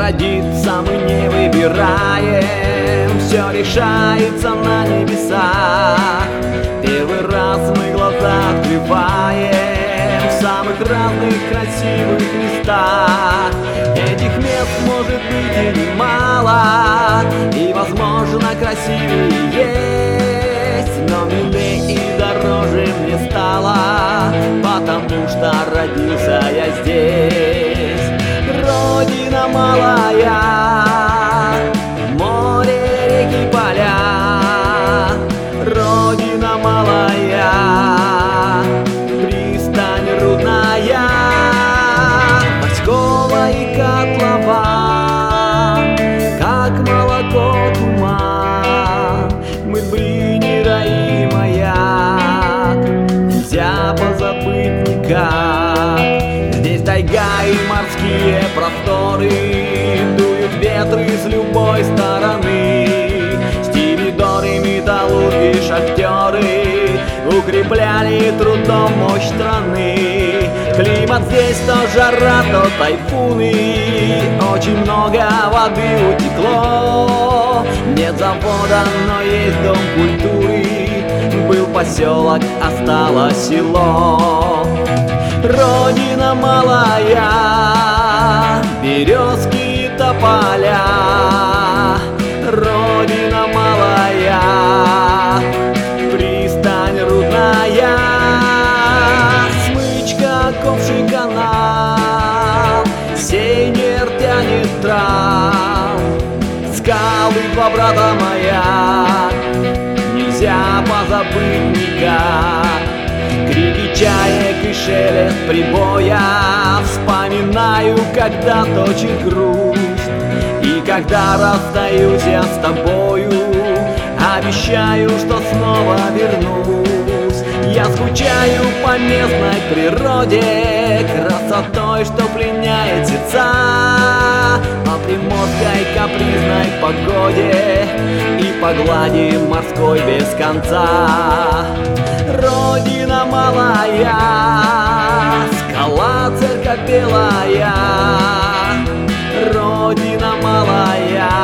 родиться мы не выбираем, все решается на небесах. Первый раз мы глаза открываем в самых разных красивых местах. Этих мест может быть и немало, и возможно красивее есть, но милее и дороже мне стало, потому что родился я здесь. Родина малая, море, реки, поля. Родина малая, пристань рудная, Паськова и котлова, как молоко туман. Мы Бринера и маяк нельзя позабыть никак. Здесь тайга и морские просторы, дуют ветры с любой стороны. Стивидоры, металлурги, шахтеры укрепляли трудом мощь страны. Климат здесь то жара, то тайфуны, очень много воды утекло. Нет завода, но есть дом культуры, был поселок, осталось село. Родина малая, березки и тополя. Родина малая, пристань рудная, смычка, ковши, канал, Сейнер тянет трав, скалы, два брата моя, нельзя позабыть никак. Крики чаек и шелест прибоя, вспоминаю, когда точит грусть. И когда расстаюсь я с тобою, обещаю, что снова вернусь. Я скучаю по местной природе, красотой, что пленяет сердца, по приморской капризной погоде и по глади морской без конца. Родина малая, скала, церковь белая. Родина малая,